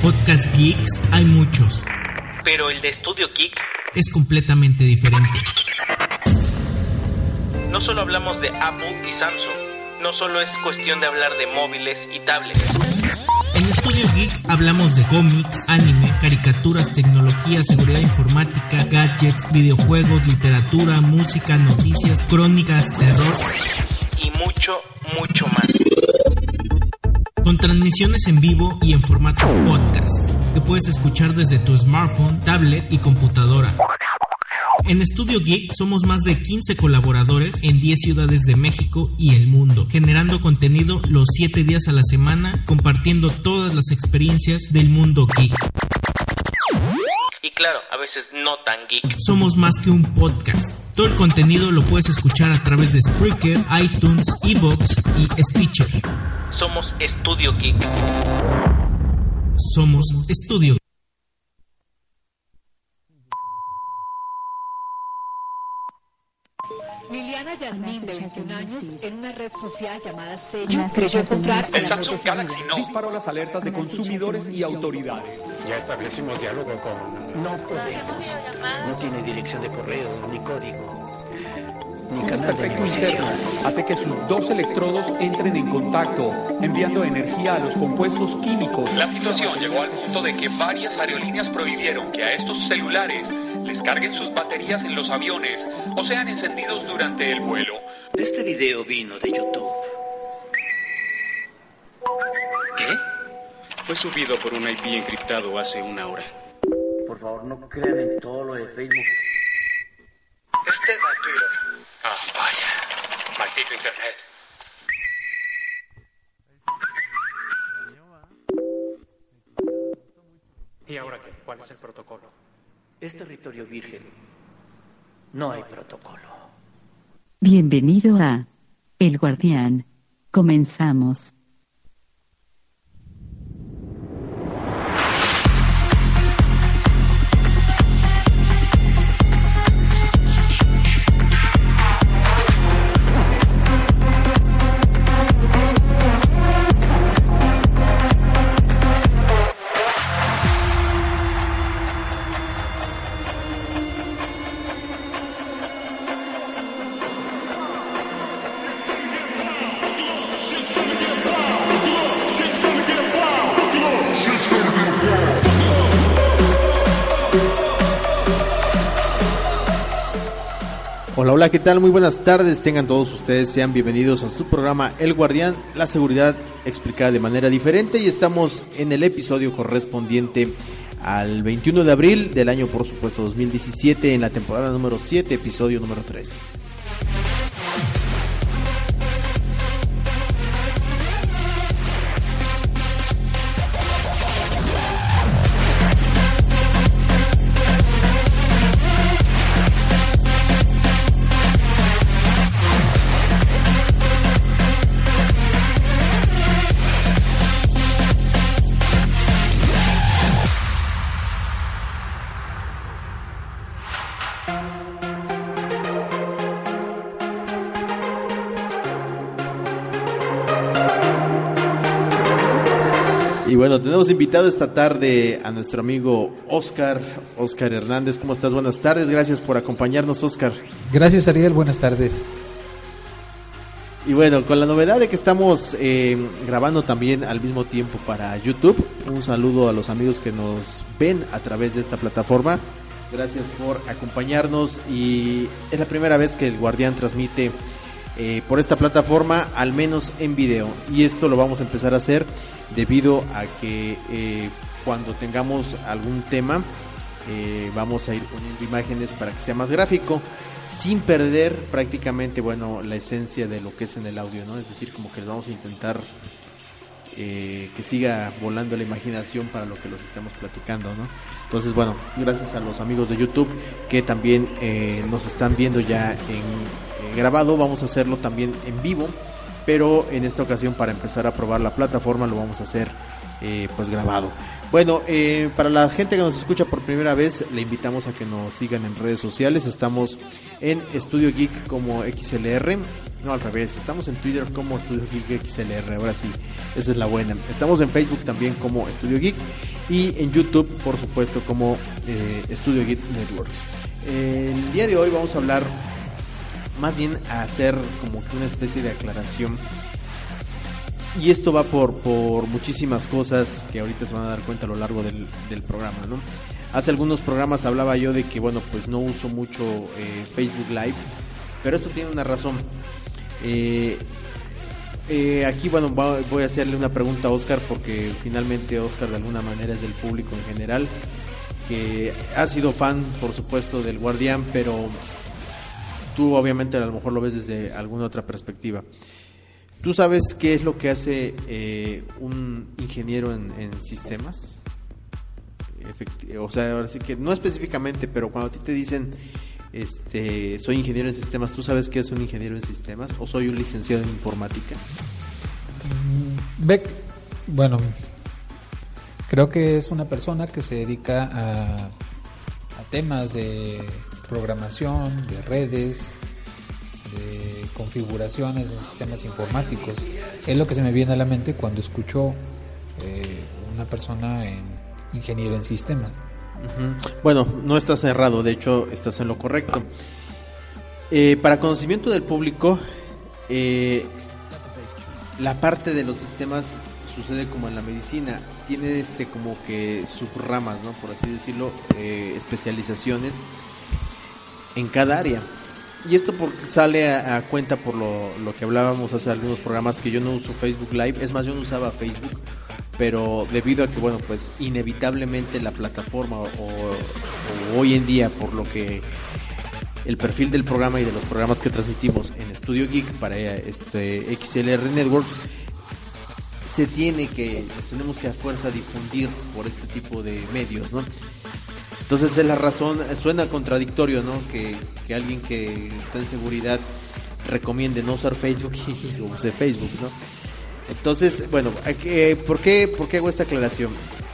Podcast geeks hay muchos, pero el de Estudio Geek es completamente diferente. No solo hablamos de Apple y Samsung, no solo es cuestión de hablar de móviles y tablets. En Estudio Geek hablamos de cómics, anime, caricaturas, tecnología, seguridad informática, gadgets, videojuegos, literatura, música, noticias, crónicas, terror y mucho, mucho más. Con transmisiones en vivo y en formato podcast, que puedes escuchar desde tu smartphone, tablet y computadora. En Estudio Geek somos más de 15 colaboradores en 10 ciudades de México y el mundo, generando contenido los 7 días a la semana, compartiendo todas las experiencias del mundo geek. Y claro, a veces no tan geek. Somos más que un podcast. Todo el contenido lo puedes escuchar a través de Spreaker, iTunes, iVoox y Stitcher. Somos Estudio Geek. Somos Estudio Geek. Liliana Yasmín, de 21 años, en una red social llamada Sello, creyó encontrar el Samsung Galaxy Note disparó las alertas de consumidores y autoridades. Ya establecimos diálogo con... No podemos. No tiene dirección de correo, ni código, ni Un canal de desperfecto negociación. interno hace que sus dos electrodos entren en contacto, enviando energía a los compuestos químicos. La situación llegó al punto de que varias aerolíneas prohibieron que a estos celulares les carguen sus baterías en los aviones o sean encendidos durante el vuelo. Este video vino de YouTube. ¿Qué? Fue subido por un IP encriptado hace una hora. Por favor, no crean en todo lo de Facebook. Este va a Twitter. Ah, vaya. Maldito internet. ¿Y ahora qué? ¿Cuál es el protocolo? Es territorio virgen. No hay protocolo. Bienvenido a El Guardián. Comenzamos. Hola, ¿qué tal? Muy buenas tardes, tengan todos ustedes, sean bienvenidos a su programa El Guardián, la seguridad explicada de manera diferente, y estamos en el episodio correspondiente al 21 de abril del año, por supuesto, 2017, en la temporada número 7, episodio número 3. Y bueno, tenemos invitado esta tarde a nuestro amigo Oscar Hernández. ¿Cómo estás? Buenas tardes, gracias por acompañarnos, Oscar. Gracias, Ariel, buenas tardes. Y bueno, con la novedad de que estamos grabando también al mismo tiempo para YouTube, un saludo a los amigos que nos ven a través de esta plataforma. Gracias por acompañarnos, y es la primera vez que el Guardián transmite por esta plataforma, al menos en video, y esto lo vamos a empezar a hacer debido a que cuando tengamos algún tema vamos a ir poniendo imágenes para que sea más gráfico, sin perder prácticamente, bueno, la esencia de lo que es en el audio, ¿no? Es decir, como que vamos a intentar que siga volando la imaginación para lo que los estemos platicando, ¿no? Entonces, bueno, gracias a los amigos de YouTube que también nos están viendo ya en grabado. Vamos a hacerlo también en vivo, pero en esta ocasión, para empezar a probar la plataforma, lo vamos a hacer pues grabado. Bueno, para la gente que nos escucha por primera vez, le invitamos a que nos sigan en redes sociales. Estamos en Estudio Geek como XLR. No, al revés, estamos en Twitter como Estudio Geek XLR. Ahora sí, esa es la buena. Estamos en Facebook también como Estudio Geek. Y en YouTube, por supuesto, como Estudio Geek Networks. El día de hoy vamos a hablar, más bien a hacer como que una especie de aclaración. Y esto va por muchísimas cosas que ahorita se van a dar cuenta a lo largo del programa, ¿no? Hace algunos programas hablaba yo de que, bueno, pues no uso mucho Facebook Live, pero esto tiene una razón. Aquí, bueno, voy a hacerle una pregunta a Oscar, porque finalmente Oscar de alguna manera es del público en general, que ha sido fan, por supuesto, del Guardián, pero tú obviamente a lo mejor lo ves desde alguna otra perspectiva. ¿Tú sabes qué es lo que hace un ingeniero en sistemas? O sea, ahora sí que no específicamente, pero cuando a ti te dicen soy ingeniero en sistemas, ¿tú sabes qué es un ingeniero en sistemas? ¿O soy un licenciado en informática? Bueno, creo que es una persona que se dedica a temas de programación, de redes, de configuraciones en sistemas informáticos. Es lo que se me viene a la mente cuando escucho una persona en ingeniero en sistemas. Bueno, no estás errado, de hecho estás en lo correcto. Para conocimiento del público, la parte de los sistemas sucede como en la medicina, tiene como que subramas, ¿no? Por así decirlo, especializaciones en cada área. Y esto sale a cuenta por lo que hablábamos hace algunos programas, que yo no uso Facebook Live. Es más, yo no usaba Facebook, pero debido a que, bueno, pues inevitablemente la plataforma o hoy en día, por lo que el perfil del programa y de los programas que transmitimos en Estudio Geek para XLR Networks, tenemos que a fuerza difundir por este tipo de medios, ¿no? Entonces es la razón, suena contradictorio, ¿no? Que alguien que está en seguridad recomiende no usar Facebook y use Facebook, ¿no? Entonces, bueno, ¿por qué hago esta aclaración?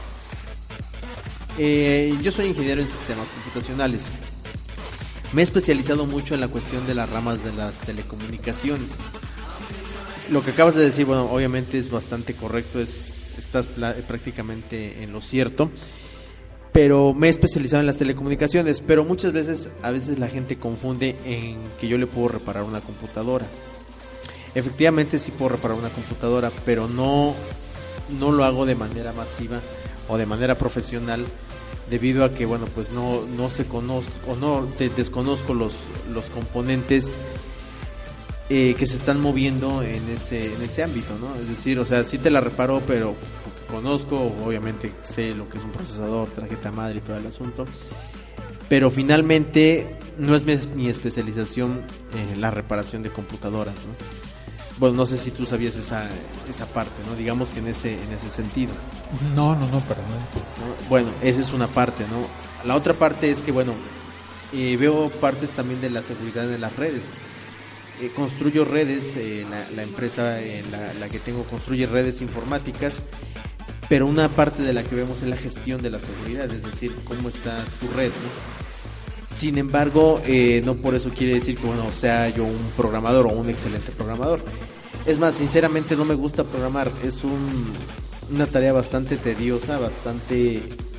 Yo soy ingeniero en sistemas computacionales. Me he especializado mucho en la cuestión de las ramas de las telecomunicaciones. Lo que acabas de decir, bueno, obviamente es bastante correcto, estás prácticamente en lo cierto. Pero me he especializado en las telecomunicaciones, pero muchas veces, la gente confunde en que yo le puedo reparar una computadora. Efectivamente sí puedo reparar una computadora, pero no lo hago de manera masiva o de manera profesional, debido a que, bueno, pues no se conozco o desconozco los componentes que se están moviendo en ese ámbito, ¿no? Es decir, o sea, sí te la reparo, pero conozco, obviamente sé lo que es un procesador, tarjeta madre y todo el asunto, pero finalmente no es mi especialización la reparación de computadoras, ¿no? Bueno, no sé si tú sabías esa parte, ¿no? Digamos que en ese sentido. No, para nada. Bueno, esa es una parte, ¿no? La otra parte es que, bueno, veo partes también de la seguridad de las redes. Construyo redes, la empresa en la que tengo construye redes informáticas, pero una parte de la que vemos es la gestión de la seguridad, es decir, cómo está tu red, ¿no? Sin embargo, no por eso quiere decir que, bueno, sea yo un programador o un excelente programador. Es más, sinceramente no me gusta programar, es una tarea bastante tediosa, bastante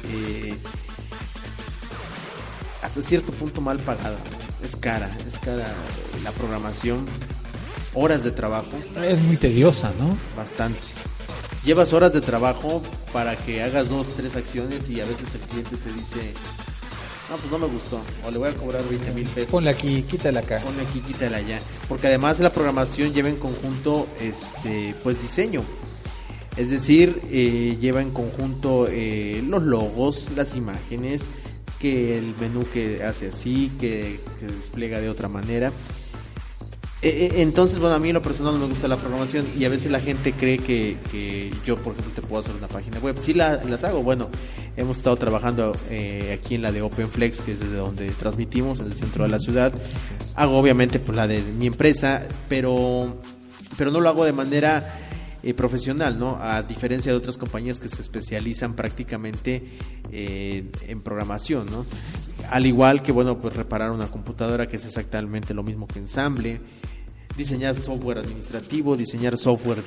hasta cierto punto mal pagada, ¿no? Es cara la programación, horas de trabajo. Es muy tediosa, ¿no? Bastante. Llevas horas de trabajo para que hagas 2, 3 acciones y a veces el cliente te dice, no, pues no me gustó, o le voy a cobrar 20,000 pesos. Ponle aquí, quítala acá. Ponle aquí, quítala allá. Porque además la programación lleva en conjunto pues diseño. Es decir, lleva en conjunto los logos, las imágenes, que el menú que hace así, que se despliega de otra manera. Entonces, bueno, a mí en lo personal no me gusta la programación y a veces la gente cree que yo, por ejemplo, te puedo hacer una página web. Sí las hago. Bueno, hemos estado trabajando aquí en la de OpenFlex, que es desde donde transmitimos, en el centro de la ciudad. Hago obviamente pues la de mi empresa, pero no lo hago de manera profesional, ¿no? A diferencia de otras compañías que se especializan prácticamente en programación, ¿no? Al igual que, bueno, pues reparar una computadora, que es exactamente lo mismo que ensamble, diseñar software administrativo, diseñar software,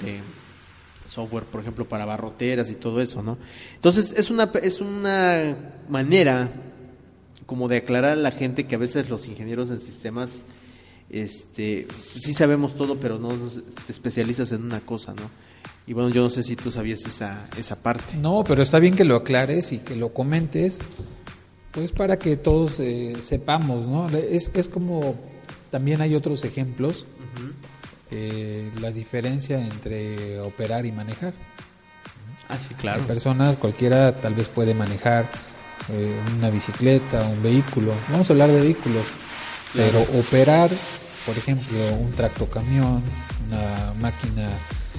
por ejemplo, para barroteras y todo eso, ¿no? Entonces, es una manera como de aclarar a la gente que a veces los ingenieros en sistemas sí sabemos todo, pero no nos especializas en una cosa, ¿no? Y bueno, yo no sé si tú sabías esa parte. No, pero está bien que lo aclares y que lo comentes, pues para que todos sepamos, ¿no? Es como, también hay otros ejemplos, la diferencia entre operar y manejar. Ah, sí, claro. Hay personas, cualquiera tal vez puede manejar una bicicleta, un vehículo. Vamos a hablar de vehículos. Pero operar, por ejemplo, un tractocamión, una máquina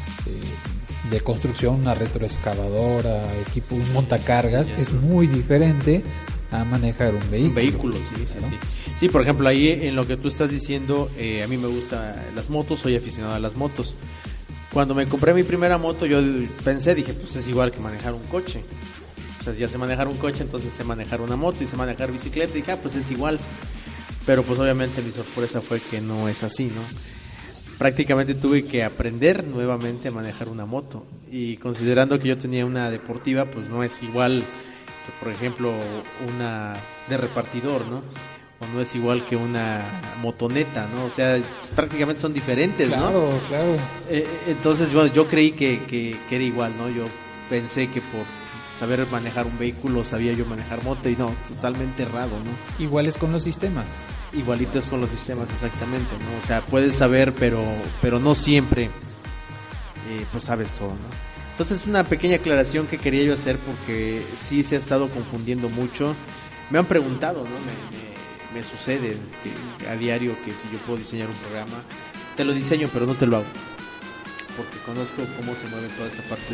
de construcción, una retroexcavadora, equipo, un montacargas, es muy diferente a manejar un vehículo. Un vehículo, sí, ¿no? Sí. Sí, por ejemplo, ahí en lo que tú estás diciendo, a mí me gustan las motos, soy aficionado a las motos. Cuando me compré mi primera moto, yo dije, pues es igual que manejar un coche. O sea, ya sé manejar un coche, entonces sé manejar una moto y sé manejar bicicleta. Y dije, pues es igual. Pero pues obviamente mi sorpresa fue que no es así, ¿no? Prácticamente tuve que aprender nuevamente a manejar una moto. Y considerando que yo tenía una deportiva, pues no es igual que, por ejemplo, una de repartidor, ¿no? O no es igual que una motoneta, ¿no? O sea, prácticamente son diferentes, ¿no? Claro. Entonces, bueno, yo creí que era igual, ¿no? Yo pensé que por saber manejar un vehículo sabía yo manejar moto, y no, totalmente errado, ¿no? Igual es con los sistemas. Igualitos con los sistemas, exactamente, ¿no? O sea, puedes saber, pero no siempre pues sabes todo, ¿no? Entonces, una pequeña aclaración que quería yo hacer, porque sí se ha estado confundiendo mucho. Me han preguntado, ¿no? Me sucede a diario que si yo puedo diseñar un programa, te lo diseño, pero no te lo hago, porque conozco cómo se mueve toda esta parte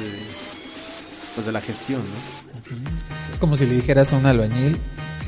de la gestión, ¿no? Es como si le dijeras a un albañil,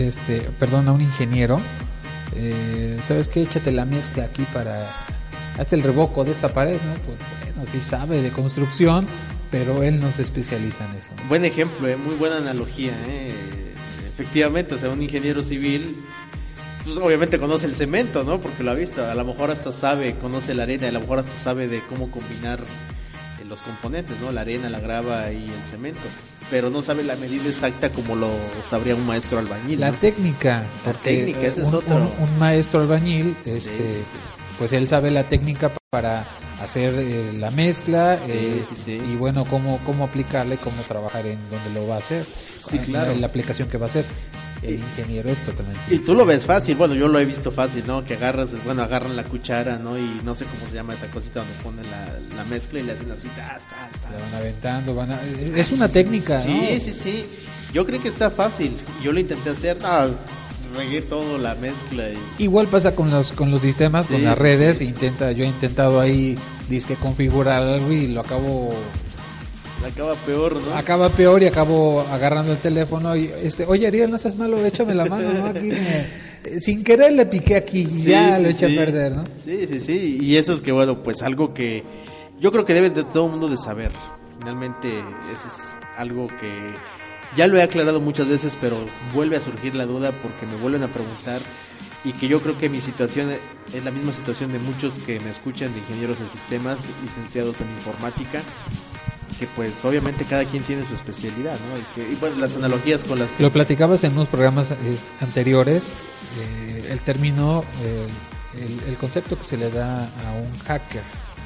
a un ingeniero, ¿sabes qué? Échate la mezcla aquí hazte el revoco de esta pared, ¿no? Pues bueno, sí sabe de construcción, pero él no se especializa en eso, ¿no? Buen ejemplo, muy buena analogía, efectivamente, o sea, un ingeniero civil, pues obviamente conoce el cemento, ¿no? Porque lo ha visto, a lo mejor hasta conoce la arena, a lo mejor hasta sabe de cómo combinar los componentes, ¿no? La arena, la grava y el cemento, pero no sabe la medida exacta como lo sabría un maestro albañil, la ¿no? técnica, ese es otro. Un maestro albañil, pues él sabe la técnica para hacer la mezcla, y bueno, cómo aplicarla y cómo trabajar en donde lo va a hacer, claro, en la aplicación que va a hacer. El ingeniero es totalmente. Y tú lo ves fácil, bueno, yo lo he visto fácil, ¿no? Que agarran la cuchara, ¿no? Y no sé cómo se llama esa cosita donde ponen la mezcla y le hacen así, la van aventando, es una técnica, ¿no? Sí. Yo creo que está fácil. Yo lo intenté hacer, regué todo la mezcla. Igual pasa con los sistemas, con las redes. Yo he intentado ahí configurar algo y lo acabo. Acaba peor, ¿no? Acaba peor y acabo agarrando el teléfono y oye, Ariel, no seas malo, échame la mano, ¿no? Aquí sin querer le piqué aquí y lo eché a perder, ¿no? Sí, y eso es que, bueno, pues algo que yo creo que debe de todo el mundo de saber. Finalmente, eso es algo que ya lo he aclarado muchas veces, pero vuelve a surgir la duda porque me vuelven a preguntar, y que yo creo que mi situación es la misma situación de muchos que me escuchan, de ingenieros en sistemas, licenciados en informática, que pues obviamente cada quien tiene su especialidad, ¿no? Y bueno, las analogías con las que... Lo platicabas en unos programas anteriores, el término, el concepto que se le da a un hacker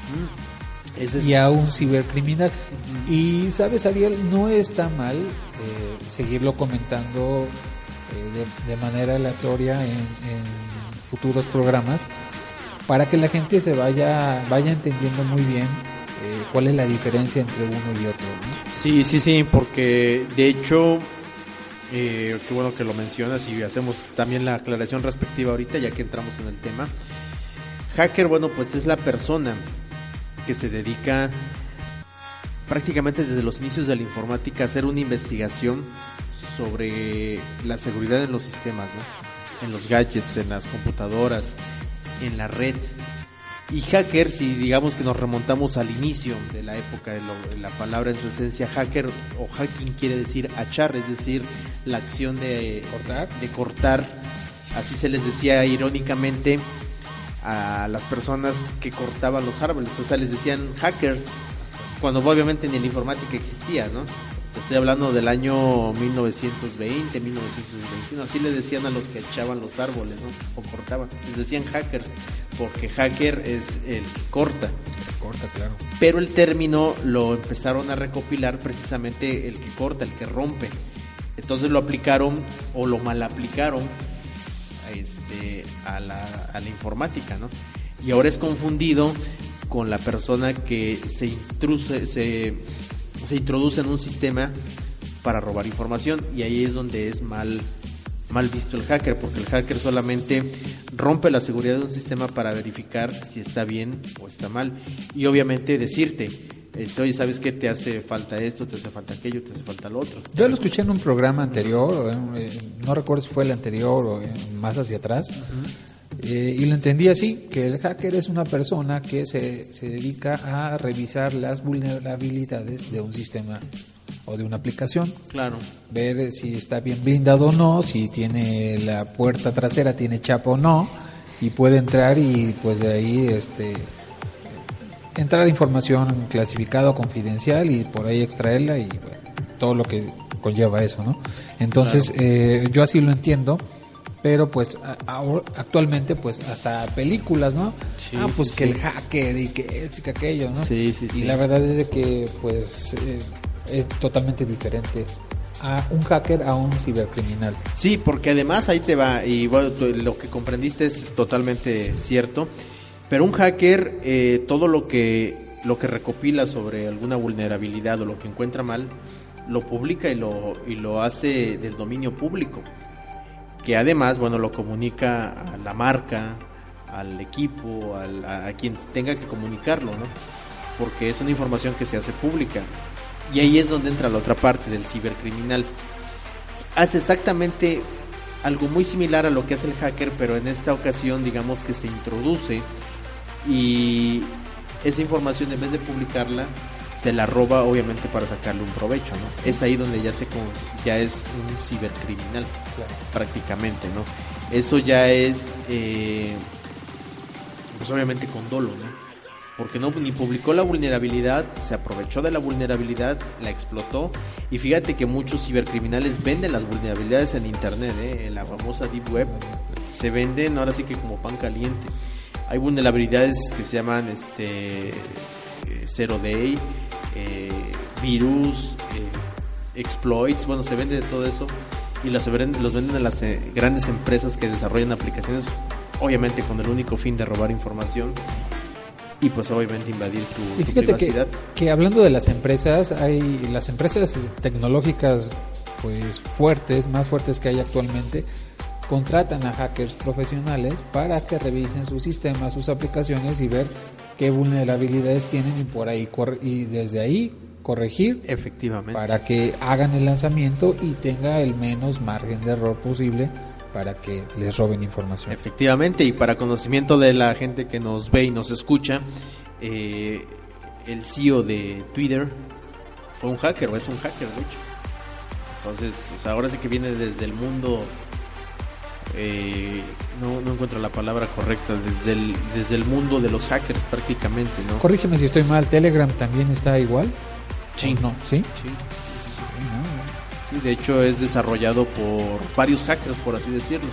y a un cibercriminal. Y sabes, Ariel, no está mal seguirlo comentando de manera aleatoria en futuros programas, para que la gente se vaya entendiendo muy bien cuál es la diferencia entre uno y otro, ¿no? Sí, porque de hecho, qué bueno que lo mencionas, y hacemos también la aclaración respectiva ahorita, ya que entramos en el tema. Hacker, bueno, pues es la persona que se dedica prácticamente desde los inicios de la informática a hacer una investigación sobre la seguridad en los sistemas, ¿no? En los gadgets, en las computadoras, en la red. Y hacker, si digamos que nos remontamos al inicio de la época de la palabra en su esencia, hacker o hacking quiere decir hachar, es decir, la acción de cortar. Así se les decía irónicamente a las personas que cortaban los árboles, o sea, les decían hackers, cuando obviamente ni la informática existía, ¿no? Estoy hablando del año 1920, 1921, así le decían a los que echaban los árboles, ¿no? O cortaban, les decían hacker, porque hacker es el que corta. Corta, claro. Pero el término lo empezaron a recopilar precisamente el que corta, el que rompe. Entonces lo aplicaron o lo mal aplicaron a la informática, ¿no? Y ahora es confundido con la persona que se introduce en un sistema para robar información, y ahí es donde es mal visto el hacker, porque el hacker solamente rompe la seguridad de un sistema para verificar si está bien o está mal, y obviamente decirte, oye, ¿sabes qué? Te hace falta esto, te hace falta aquello, te hace falta lo otro. Yo lo escuché en un programa anterior, no recuerdo si fue el anterior o más hacia atrás, y lo entendí así, que el hacker es una persona que se dedica a revisar las vulnerabilidades de un sistema o de una aplicación. Claro. Ver si está bien blindado o no, si tiene la puerta trasera, tiene chapa o no, y puede entrar y pues de ahí entrar información clasificada o confidencial y por ahí extraerla y bueno, todo lo que conlleva eso, ¿no? Entonces, claro. Yo así lo entiendo. Pero pues actualmente pues hasta películas, ¿no? Sí, pues sí, que sí. El hacker y que esto y que aquello, ¿no? Sí. Y la verdad es que pues es totalmente diferente a un hacker a un cibercriminal. Sí, porque además ahí te va, y bueno, lo que comprendiste es totalmente cierto, pero un hacker todo lo que recopila sobre alguna vulnerabilidad o lo que encuentra mal, lo publica y lo hace del dominio público, que además, bueno, lo comunica a la marca, al equipo, a quien tenga que comunicarlo, ¿no? Porque es una información que se hace pública. Y ahí es donde entra la otra parte del cibercriminal. Hace exactamente algo muy similar a lo que hace el hacker, pero en esta ocasión, digamos que se introduce y esa información, en vez de publicarla, se la roba, obviamente, para sacarle un provecho, ¿no? Es ahí donde ya es un cibercriminal, claro, prácticamente, ¿no? Eso ya es, pues obviamente con dolo, ¿no? Porque ni publicó la vulnerabilidad, se aprovechó de la vulnerabilidad, la explotó, y fíjate que muchos cibercriminales venden las vulnerabilidades en internet, en la famosa Deep Web, se venden ahora sí que como pan caliente. Hay vulnerabilidades que se llaman Zero Day, virus, exploits, bueno, se vende de todo eso y los venden a las grandes empresas que desarrollan aplicaciones, obviamente con el único fin de robar información y pues obviamente invadir tu privacidad. Que hablando de las empresas, hay las empresas tecnológicas pues más fuertes que hay actualmente, contratan a hackers profesionales para que revisen sus sistemas, sus aplicaciones y ver qué vulnerabilidades tienen y por ahí y desde ahí corregir, efectivamente, para que hagan el lanzamiento y tenga el menos margen de error posible para que les roben información. Efectivamente, y para conocimiento de la gente que nos ve y nos escucha, el CEO de Twitter fue un hacker, o es un hacker de hecho. Entonces, o sea, ahora sí que viene desde el mundo, no encuentro la palabra correcta, desde el mundo de los hackers prácticamente, ¿no? Corrígeme si estoy mal, ¿Telegram también está igual? Sí. ¿No? ¿Sí? Sí, de hecho es desarrollado por varios hackers, por así decirlo.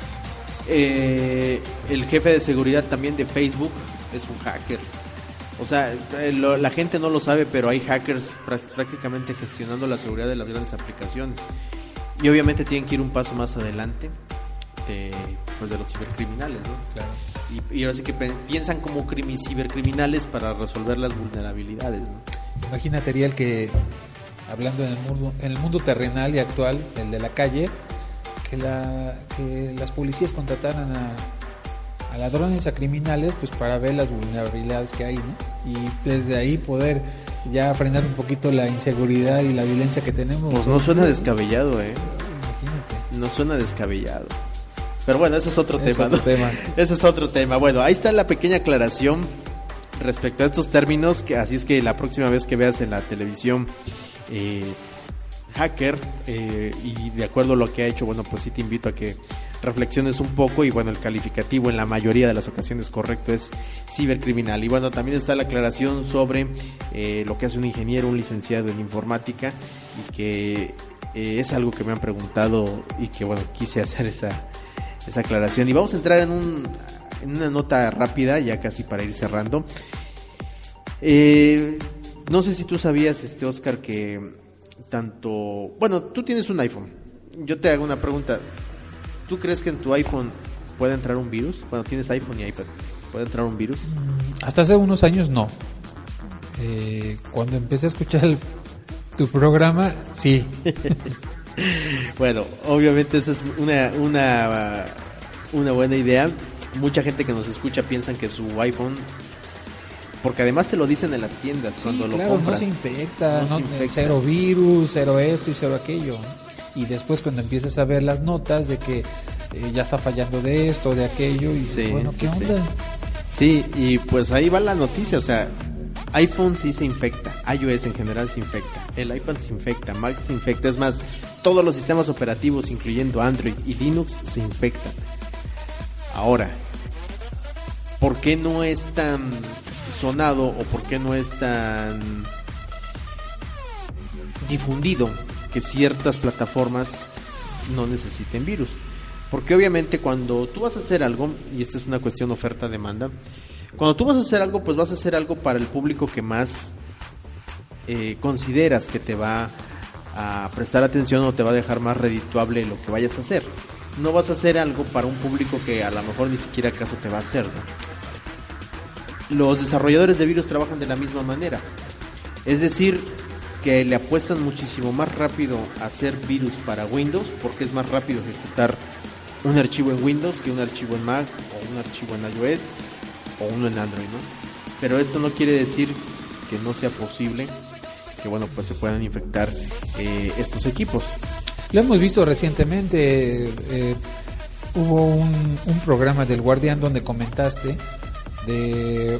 El jefe de seguridad también de Facebook es un hacker. O sea, la gente no lo sabe, pero hay hackers prácticamente gestionando la seguridad de las grandes aplicaciones. Y obviamente tienen que ir un paso más adelante de los cibercriminales, ¿no? Claro. Y ahora sí que piensan como cibercriminales para resolver las vulnerabilidades, ¿no? Imagínate, Ariel, que hablando en el mundo terrenal y actual, el de la calle, que las policías contrataran a ladrones, a criminales, pues para ver las vulnerabilidades que hay, ¿no? Y desde ahí poder ya frenar un poquito la inseguridad y la violencia que tenemos. Pues no suena descabellado, Imagínate. No suena descabellado. Pero bueno, ese es otro tema, ¿no? Ese es otro tema. Bueno, ahí está la pequeña aclaración respecto a estos términos, que así es que la próxima vez que veas en la televisión hacker, y de acuerdo a lo que ha hecho, bueno, pues sí te invito a que reflexiones un poco. Y bueno, el calificativo en la mayoría de las ocasiones correcto es cibercriminal. Y bueno, también está la aclaración sobre lo que hace un ingeniero, un licenciado en informática, y que es algo que me han preguntado y que bueno, quise hacer esa aclaración. Y vamos a entrar en una nota rápida, ya casi para ir cerrando. No sé si tú sabías, Oscar, que bueno, tú tienes un iPhone. Yo te hago una pregunta. ¿Tú crees que en tu iPhone puede entrar un virus? Cuando tienes iPhone y iPad, ¿puede entrar un virus? Hasta hace unos años no. Cuando empecé a escuchar tu programa, sí. Bueno, obviamente esa es una buena idea. Mucha gente que nos escucha piensan que su iPhone, porque además te lo dicen en las tiendas, sí, cuando lo compras, no se infecta, cero virus, cero esto y cero aquello. Y después cuando empiezas a ver las notas de que ya está fallando de esto, de aquello, y dices, bueno, ¿qué onda? Sí, y pues ahí va la noticia, o sea, iPhone sí se infecta, iOS en general se infecta, el iPad se infecta, Mac se infecta, es más, todos los sistemas operativos, incluyendo Android y Linux, se infectan. Ahora, ¿por qué no es tan sonado o por qué no es tan difundido que ciertas plataformas no necesiten virus? Porque obviamente cuando tú vas a hacer algo, y esta es una cuestión oferta-demanda, cuando tú vas a hacer algo, pues vas a hacer algo para el público que más consideras que te va a prestar atención o te va a dejar más redituable lo que vayas a hacer. No vas a hacer algo para un público que a lo mejor ni siquiera caso te va a hacer, ¿no? Los desarrolladores de virus trabajan de la misma manera. Es decir, que le apuestan muchísimo más rápido a hacer virus para Windows, porque es más rápido ejecutar un archivo en Windows que un archivo en Mac, o un archivo en iOS, o uno en Android, ¿no? Pero esto no quiere decir que no sea posible que, bueno, pues se puedan infectar estos equipos. Lo hemos visto recientemente, hubo un programa del Guardián donde comentaste de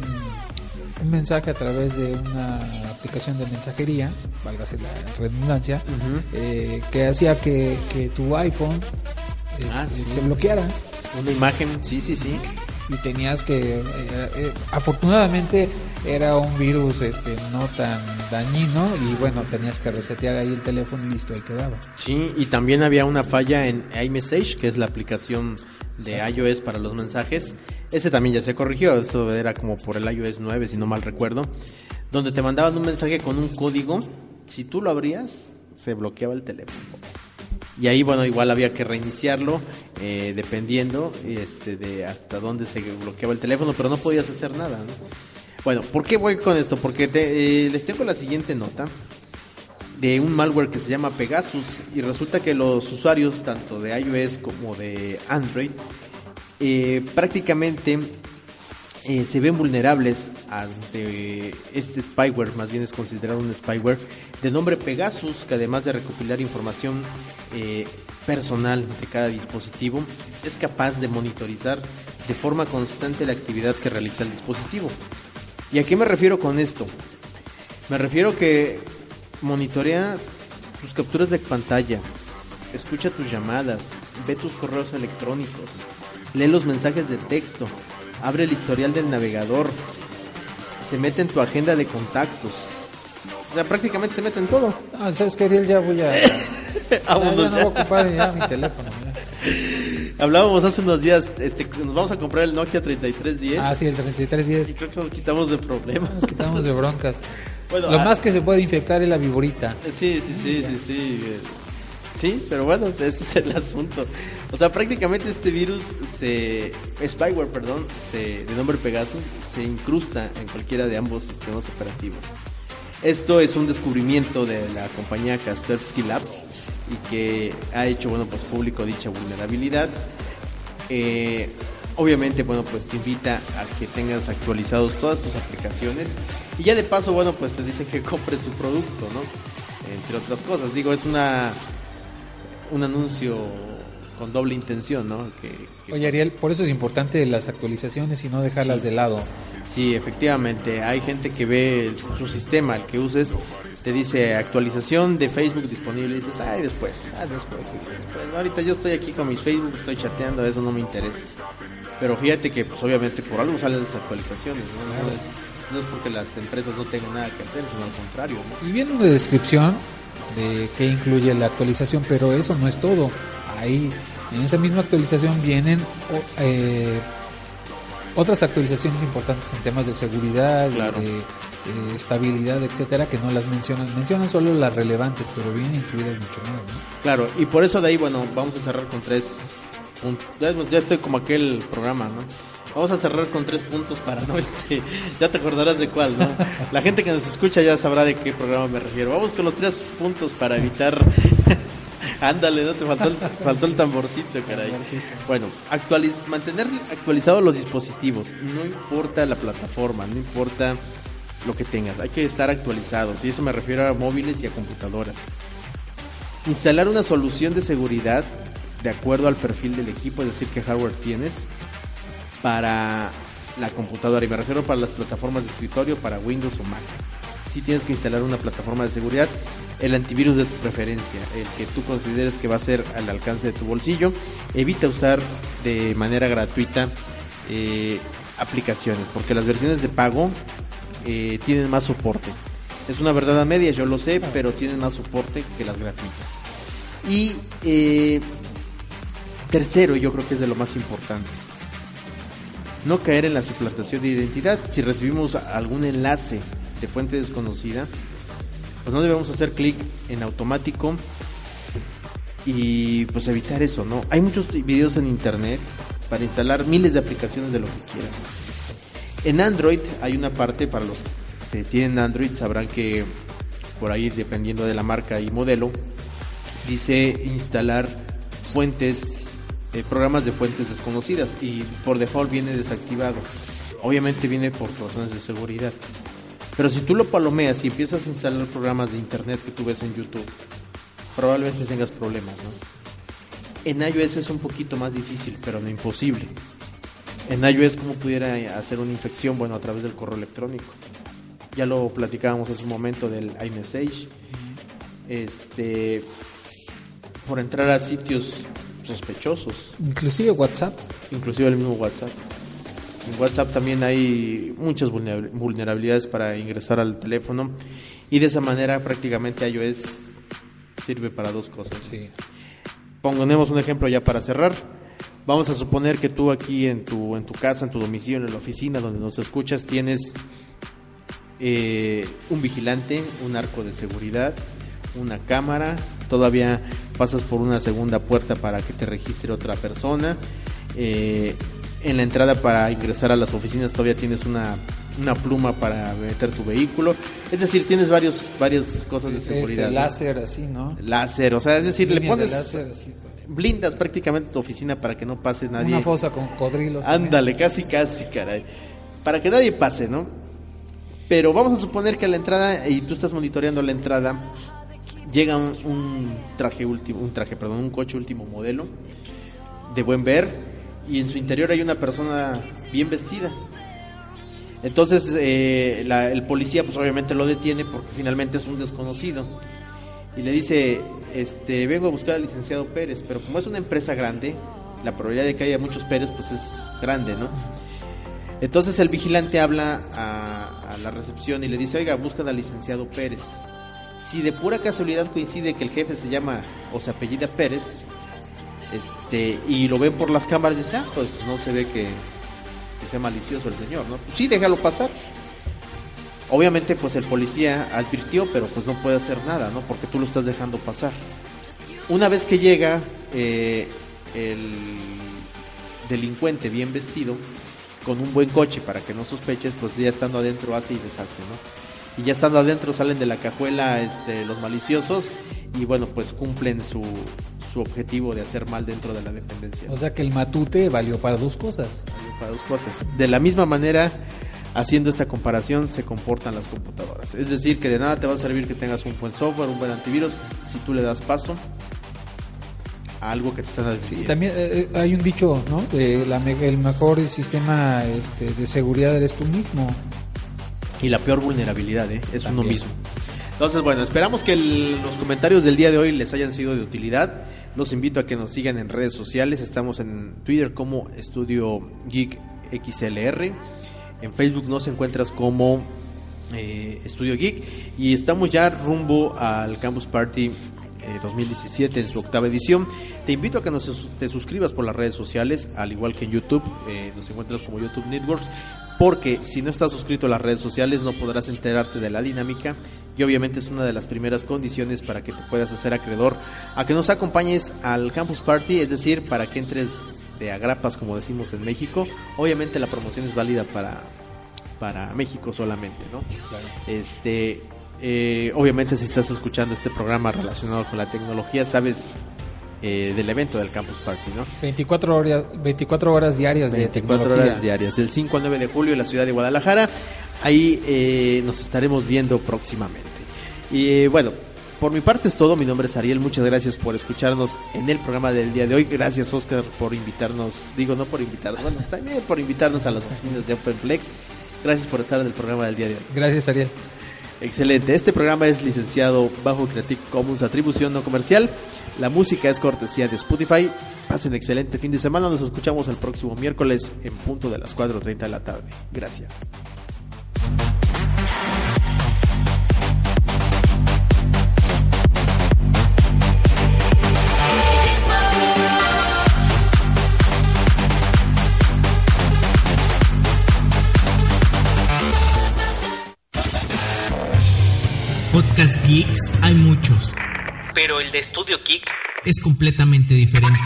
un mensaje a través de una aplicación de mensajería, válgase la redundancia, que hacía que tu iPhone se bloqueara. Una imagen, sí. Y tenías que, afortunadamente era un virus no tan dañino, y bueno, tenías que resetear ahí el teléfono y listo, ahí quedaba. Sí, y también había una falla en iMessage, que es la aplicación de iOS para los mensajes. Ese también ya se corrigió, eso era como por el iOS 9, si no mal recuerdo, donde te mandaban un mensaje con un código, si tú lo abrías, se bloqueaba el teléfono. Y ahí, bueno, igual había que reiniciarlo, dependiendo de hasta dónde se bloqueaba el teléfono, pero no podías hacer nada, ¿no? Bueno, ¿por qué voy con esto? Porque les tengo la siguiente nota de un malware que se llama Pegasus, y resulta que los usuarios, tanto de iOS como de Android, prácticamente se ven vulnerables ante este spyware. Más bien es considerado un spyware de nombre Pegasus, que además de recopilar información personal de cada dispositivo, es capaz de monitorizar de forma constante la actividad que realiza el dispositivo. ¿Y a qué me refiero con esto? Me refiero que monitorea tus capturas de pantalla, escucha tus llamadas, ve tus correos electrónicos, lee los mensajes de texto, abre el historial del navegador, se mete en tu agenda de contactos. O sea, prácticamente se mete en todo. Ah, ¿sabes qué, Ariel? Ya voy a... ya no voy a ocupar ya mi teléfono. Hablábamos hace unos días, nos vamos a comprar el Nokia 3310. Ah, sí, el 3310. Y creo que nos quitamos de problemas. Nos quitamos de broncas. Bueno, lo más que se puede infectar es la viborita. Sí. Sí, pero bueno, ese es el asunto. O sea, prácticamente este virus, spyware, de nombre Pegasus, se incrusta en cualquiera de ambos sistemas operativos. Esto es un descubrimiento de la compañía Kaspersky Labs, y que ha hecho, bueno, pues público dicha vulnerabilidad. Obviamente, bueno, pues te invita a que tengas actualizados todas tus aplicaciones, y ya de paso, bueno, pues te dicen que compres su producto, ¿no? Entre otras cosas, digo, es un anuncio con doble intención, ¿no? Oye, Ariel, por eso es importante las actualizaciones y no dejarlas de lado. Sí, efectivamente, hay gente que ve su sistema, el que uses, te dice actualización de Facebook disponible, y dices, después. Ahorita yo estoy aquí con mi Facebook, estoy chateando, eso no me interesa. Pero fíjate que, pues obviamente, por algo salen las actualizaciones, ¿no? No es porque las empresas no tengan nada que hacer, sino al contrario, ¿no? Y viene una descripción de qué incluye la actualización, pero eso no es todo. Ahí, en esa misma actualización vienen otras actualizaciones importantes en temas de seguridad, claro, de estabilidad, etcétera, que no las mencionan solo las relevantes, pero vienen incluidas mucho más, ¿no? Claro, y por eso de ahí, bueno, vamos a cerrar con 3 puntos. Ya estoy como aquel programa, ¿no? Vamos a cerrar con 3 puntos para no ya te acordarás de cuál, ¿no? La gente que nos escucha ya sabrá de qué programa me refiero. Vamos con los 3 puntos para evitar ándale, ¿no? Te faltó el tamborcito, caray. Bueno, mantener actualizados los dispositivos. No importa la plataforma, no importa lo que tengas, hay que estar actualizados. Y eso me refiero a móviles y a computadoras. Instalar una solución de seguridad de acuerdo al perfil del equipo, es decir, qué hardware tienes para la computadora, y me refiero para las plataformas de escritorio, para Windows o Mac. Si tienes que instalar una plataforma de seguridad, el antivirus de tu preferencia, el que tú consideres que va a ser al alcance de tu bolsillo. Evita usar de manera gratuita aplicaciones, porque las versiones de pago tienen más soporte. Es una verdad a medias, yo lo sé, pero tienen más soporte que las gratuitas. Y tercero, yo creo que es de lo más importante, no caer en la suplantación de identidad. Si recibimos algún enlace de fuente desconocida, pues no debemos hacer clic en automático y pues evitar eso, ¿no? Hay muchos videos en internet para instalar miles de aplicaciones de lo que quieras. En Android hay una parte, para los que tienen Android sabrán que por ahí, dependiendo de la marca y modelo, dice instalar programas de fuentes desconocidas, y por default viene desactivado. Obviamente viene por razones de seguridad. Pero si tú lo palomeas y empiezas a instalar programas de internet que tú ves en YouTube, probablemente tengas problemas, ¿no? En iOS es un poquito más difícil, pero no imposible. En iOS, ¿cómo pudiera hacer una infección? Bueno, a través del correo electrónico. Ya lo platicábamos hace un momento del iMessage. Por entrar a sitios sospechosos. Inclusive WhatsApp. Inclusive el mismo WhatsApp. En WhatsApp también hay muchas vulnerabilidades para ingresar al teléfono, y de esa manera prácticamente iOS sirve para 2 cosas. Sí. Ponemos un ejemplo ya para cerrar. Vamos a suponer que tú aquí en tu casa, en tu domicilio, en la oficina donde nos escuchas, tienes un vigilante, un arco de seguridad, una cámara, todavía pasas por una segunda puerta para que te registre otra persona. En la entrada para ingresar a las oficinas todavía tienes una pluma para meter tu vehículo. Es decir, tienes varias cosas de seguridad. Láser, así, ¿no? Láser, o sea, es decir, le pones láser, así, blindas prácticamente tu oficina para que no pase nadie. Una fosa con cocodrilos. Ándale, casi, caray. Para que nadie pase, ¿no? Pero vamos a suponer que a la entrada, y tú estás monitoreando la entrada, llega un coche último modelo, de buen ver, y en su interior hay una persona bien vestida. Entonces el policía pues obviamente lo detiene, porque finalmente es un desconocido, y le dice, vengo a buscar al licenciado Pérez. Pero como es una empresa grande, la probabilidad de que haya muchos Pérez pues es grande, ¿no? Entonces el vigilante habla a la recepción y le dice, oiga, buscan al licenciado Pérez. Si de pura casualidad coincide que el jefe se llama o se apellida Pérez, y lo ven por las cámaras, y dice, pues no se ve que sea malicioso el señor, ¿no? Pues sí, déjalo pasar. Obviamente pues el policía advirtió, pero pues no puede hacer nada, ¿no? Porque tú lo estás dejando pasar. Una vez que llega el delincuente bien vestido, con un buen coche para que no sospeches, pues ya estando adentro hace y deshace, ¿no? Y ya estando adentro salen de la cajuela los maliciosos, y bueno, pues cumplen su objetivo de hacer mal dentro de la dependencia. O sea que el matute valió para 2 cosas. De la misma manera, haciendo esta comparación, se comportan las computadoras. Es decir, que de nada te va a servir que tengas un buen software, un buen antivirus, si tú le das paso a algo que te están adquiriendo. Sí, también hay un dicho, ¿no? El mejor sistema de seguridad eres tú mismo. Y la peor vulnerabilidad, es también uno mismo. Entonces, bueno, esperamos que los comentarios del día de hoy les hayan sido de utilidad. Los invito a que nos sigan en redes sociales. Estamos en Twitter como Estudio Geek XLR. En Facebook nos encuentras como Estudio Geek. Y estamos ya rumbo al Campus Party 2017 en su 8ª edición. Te invito a que te suscribas por las redes sociales, al igual que en YouTube. Nos encuentras como YouTube Networks, porque si no estás suscrito a las redes sociales no podrás enterarte de la dinámica, y obviamente es una de las primeras condiciones para que te puedas hacer acreedor a que nos acompañes al Campus Party, es decir, para que entres de agrapas, como decimos en México. Obviamente la promoción es válida para México solamente, ¿no? Claro. Obviamente si estás escuchando este programa relacionado con la tecnología, sabes del evento del Campus Party, ¿no? 24 horas diarias de tecnología. 24 horas diarias, del 5 al 9 de julio en la ciudad de Guadalajara. Ahí nos estaremos viendo próximamente. Y bueno, por mi parte es todo. Mi nombre es Ariel, muchas gracias por escucharnos en el programa del día de hoy. Gracias, Oscar, por invitarnos, también por invitarnos a las oficinas de OpenPlex. Gracias por estar en el programa del día de hoy. Gracias, Ariel. Excelente, este programa es licenciado bajo Creative Commons Atribución No Comercial. La música es cortesía de Spotify. Pasen excelente fin de semana. Nos escuchamos el próximo miércoles en punto de las 4:30 de la tarde. Gracias. Podcast geeks hay muchos, pero el de Estudio Geek es completamente diferente.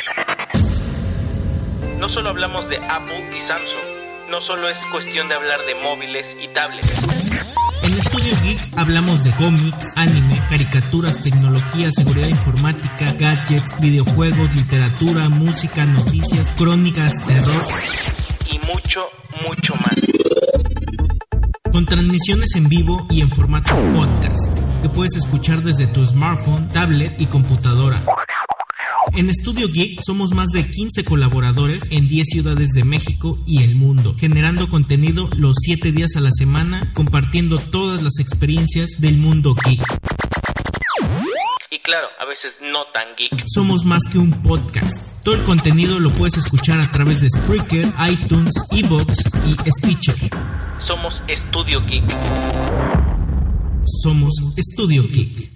No solo hablamos de Apple y Samsung, no solo es cuestión de hablar de móviles y tablets. En Estudio Geek hablamos de cómics, anime, caricaturas, tecnología, seguridad informática, gadgets, videojuegos, literatura, música, noticias, crónicas, terror y mucho, mucho más. Con transmisiones en vivo y en formato podcast, que puedes escuchar desde tu smartphone, tablet y computadora. En Estudio Geek somos más de 15 colaboradores en 10 ciudades de México y el mundo, generando contenido los 7 días a la semana, compartiendo todas las experiencias del mundo geek. Y claro, a veces no tan geek. Somos más que un podcast. Todo el contenido lo puedes escuchar a través de Spreaker, iTunes, iVoox y Stitcher. Somos Estudio Geek. Somos Estudio Geek.